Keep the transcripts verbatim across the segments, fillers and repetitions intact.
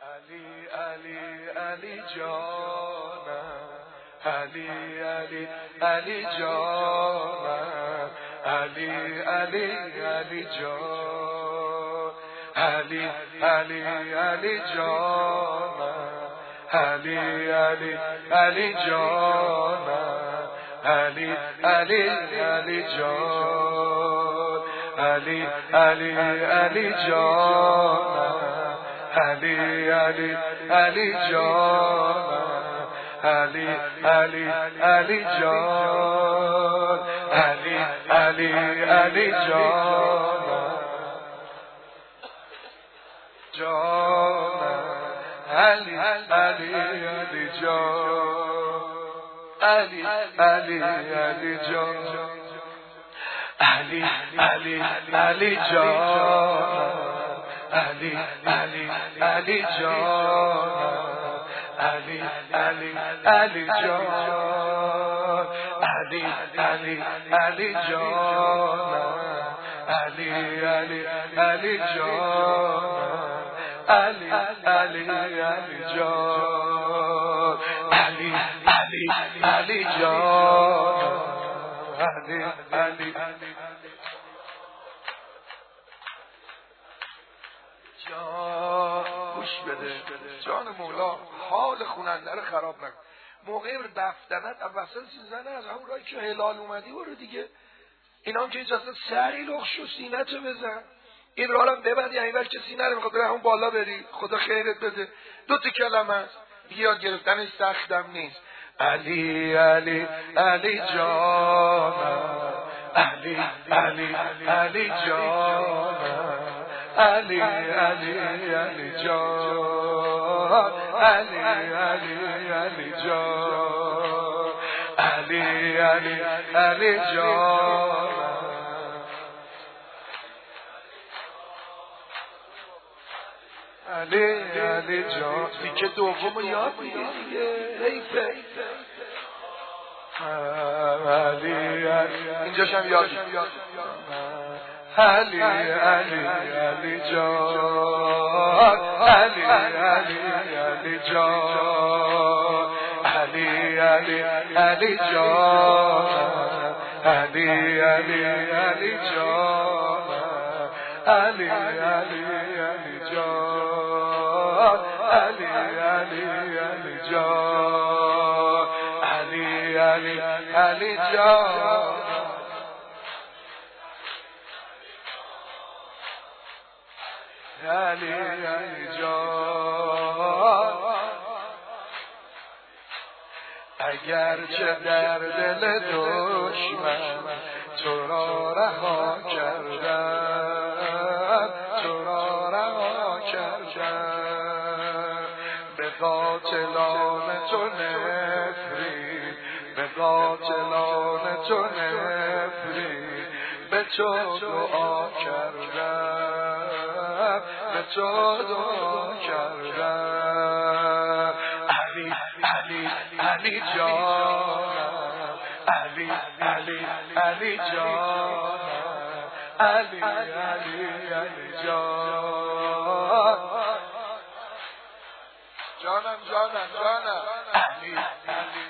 علی علی علی جانم، علی علی علی جانم، علی علی علی جان، علی علی علی جانم، علی علی علی جانم، علی علی علی جان، علی علی علی جانم، علی علی علی جانم، علی علی علی جان، علی علی علی جانم، جانم، علی علی علی جان، علی علی علی جان، علی علی علی جان، علی علی علی جان، علی علی علی جان، علی علی علی جان، علی علی علی جان، علی علی علی جان، علی علی علی جان، علی علی جان. گوش بده جان مولا، حال خوننده رو خراب نکن. موقع رفتنت اول سیزنه از همون راهی که هلال اومدی برو دیگه. اینا هم که اینجا اصلا سری لخش و سینه‌تو بزن، این راه هم ببند، یعنی وقت که سینه رو میخواد همون بالا بری. خدا خیرت بده. دو تا کلمه است دیگه، یاد گرفتنش سختم نیست. علی علی علی جانم، علی علی علی جانم، علی علی علی جان، علی علی علی جان، علی علی علی جان، علی علی جان. دیگه دومو یاد میگه دیگه، حیفه. علی علی اینجاش هم یاد علی علی علی جان، علی علی علی جان، علی علی علی جان، علی علی علی جان، علی علی علی جان، علی علی علی جان، علی علی علی جان، علی علی جان. اگرچه در دل دشمن تو را رها کردم، تو را رها کردم، به قاتلان تو نفرین، به قاتلان تو نفرین، به تو دعا کردم، به تو دعا کردم. علی علی علی جانم، علی علی علی جانم، علی علی علی جان، جانم جانم جانم، علی علی.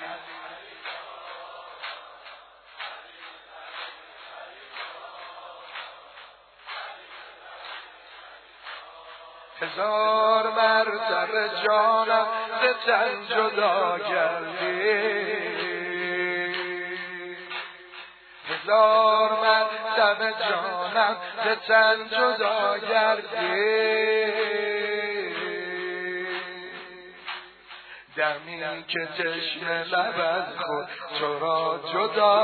هزار مرتبه جانم ز تن جدا کردی، هزار مرتبه جانم ز تن جدا کردی، دمی که چشم لب از خود تو را جدا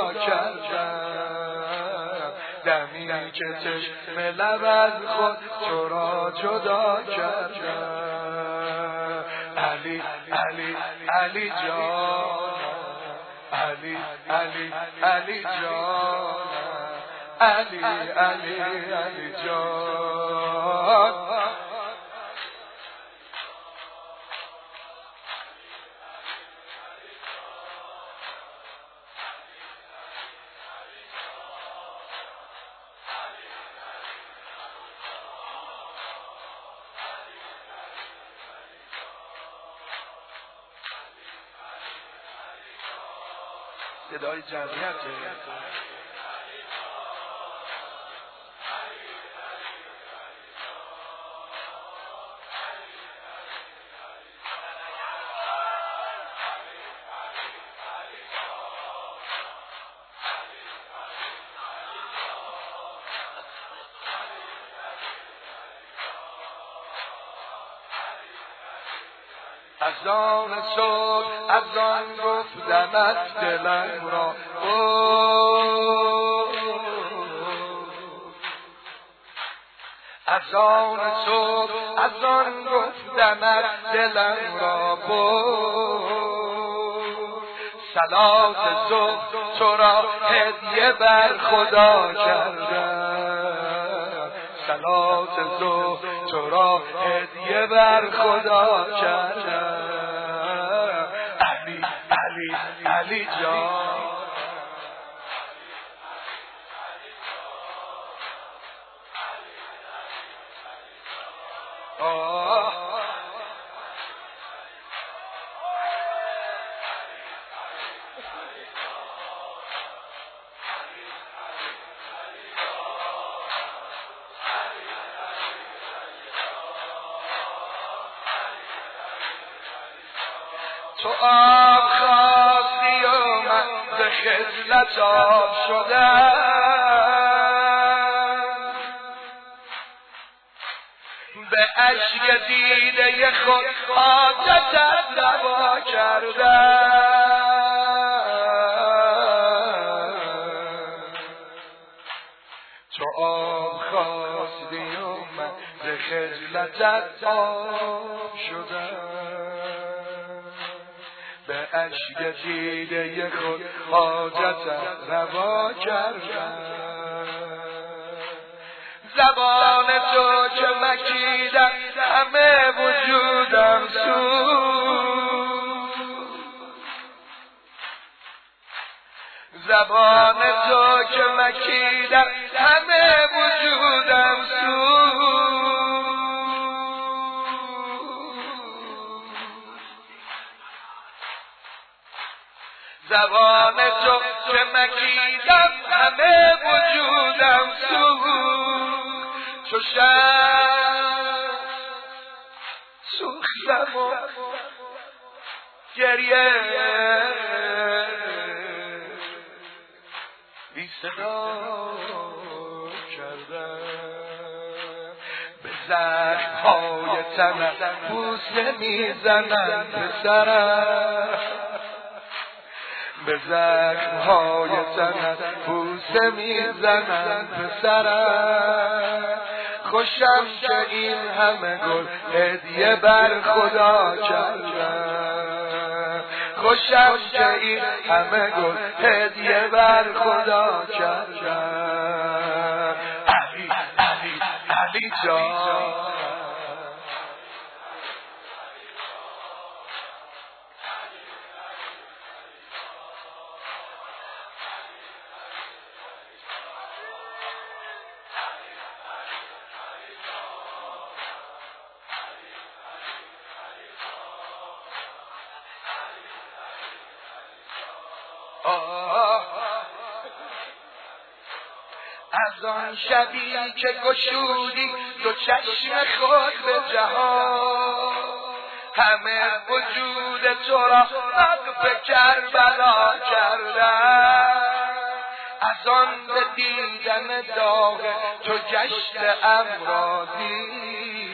کردم، دمی که چشم لب از خود تو را جدا کردم. علی علی علی جانم، علی علی علی جانم، علی علی علی جان، صدای جمعیته. از آن صبح از آن گفتمت دلم را از آن صبح از آن گفتمت دلم را صلات ظهر تو را هدیه بر خدا کردم صلات ظهر تو را هدیه بر خدا کردم علی علی علی جان آه تو آب خواستی و من به خجلت آب شدم به اشک دیده خود حاجتت روا کردم تو آب خواستی و من به خجلتت آب شدم به اشک دیده خود حاجتت روا کردم زبان تو که مکیدم همه وجودم سوخت زبان تو که مکیدم همه وجودم سوخت زبان تو که مکیدم همه وجودم سوخت چو شب سوختم و گریه بی صدا کردم به زخم‌های تنم بوسه میزنم پسرم به زخم‌های تنم بوسه میزنم پسرم خوشم که این همه گل هدیه بر خدا کردم خوشم که این همه گل هدیه بر خدا کردم علی علی علی جان از آن شبی که گشودی دو چشم خود به جهان همه وجود تو را وقف کربلا کردم از آن به دیدن داغ تو جشن امراضی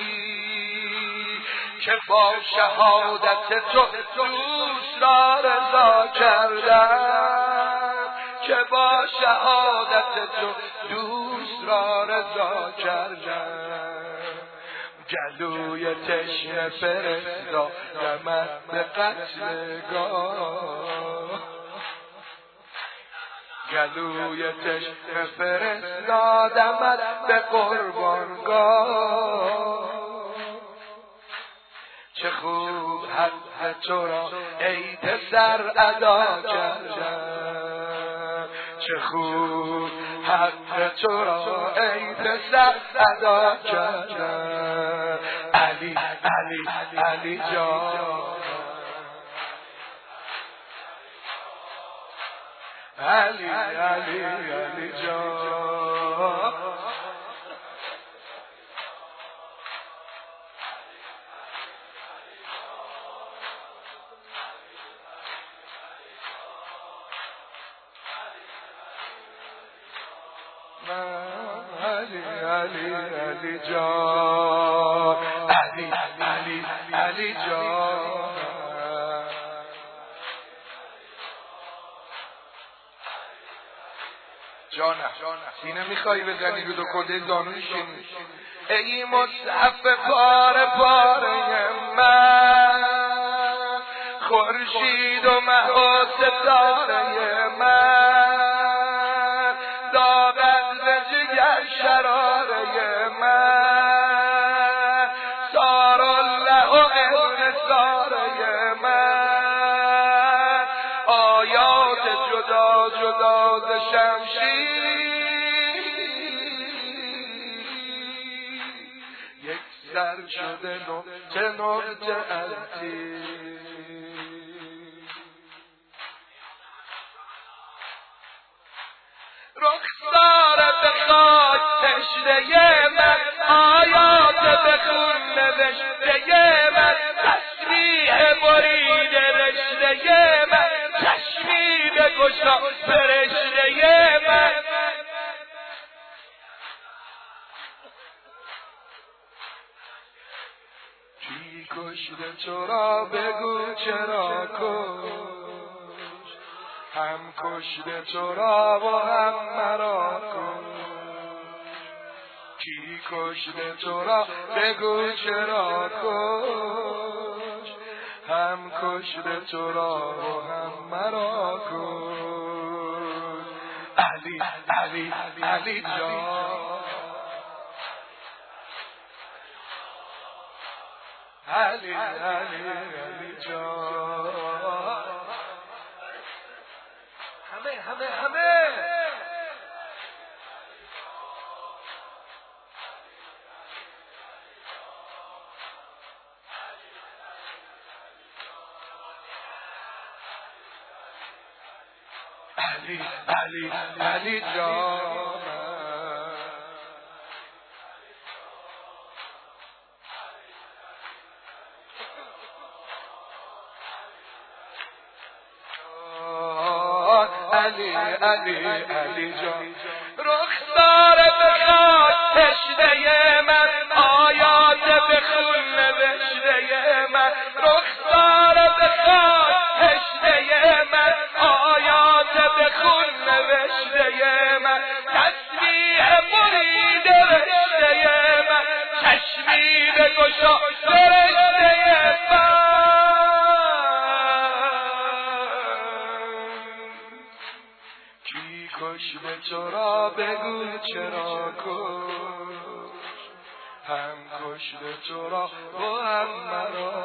که با شهادت تو دوست را رضا کردم که با شهادت تو دوست را رضا کردم گلوی تشنه فرستادمت به قتلگاه گلوی تشنه فرستادمت به قربانگاه چه خوب حق تو را ای پسر ادا کردم چه خوب حق تو را ای پسر ادا کردم علی علی علی جان علی علی علی جان علی علی علی جان علی علی علی جان جانم سینه میخوایی بزنی رو دو کده زانوشین ای مصحف پاره پاره من خورشید و مه و ستاره من داغت ز جگر شراره من سار الله و انصاره من آیات جدا جدا ز شمشیر یک سر شده نقطه نقطه از تیر رخسار به خاک تشنه من آیات به خون نوشته من تسبیح برید رشته من چشمی بگشا فرشته من کی کشته تو را بگو چرا کش هم کشته تو را و هم مرا کش کی کشته تو را بگو چرا کش هم کشته تو را و هم مرا کش علی علی علی جان علی علی علی جان همه همه همه علی علی علی جان علی علی علی جان رخسار به خاک تشنه من آیات به خون نوشته من رخسار به خاک تشنه من آیات به خون نوشته من تسبیح برید رشته من چشمی بگشا فرشته من کشته تو را بگو چرا کش هم کشته تو را و هم مرا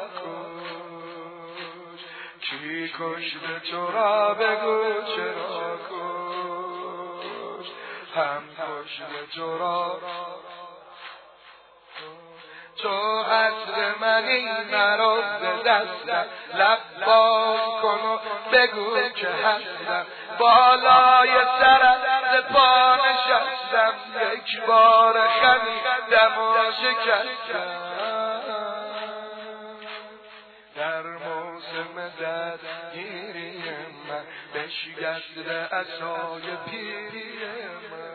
کش کی کشته تو را بگو چرا کش هم کشته تو را تو عصر منی مرا ز دستم لب باز کن و بگو که هستم بالای سرت ز پا نشستم یک بار خمیدم و شکستم در موسم درگیری من بشکست عصای پیری من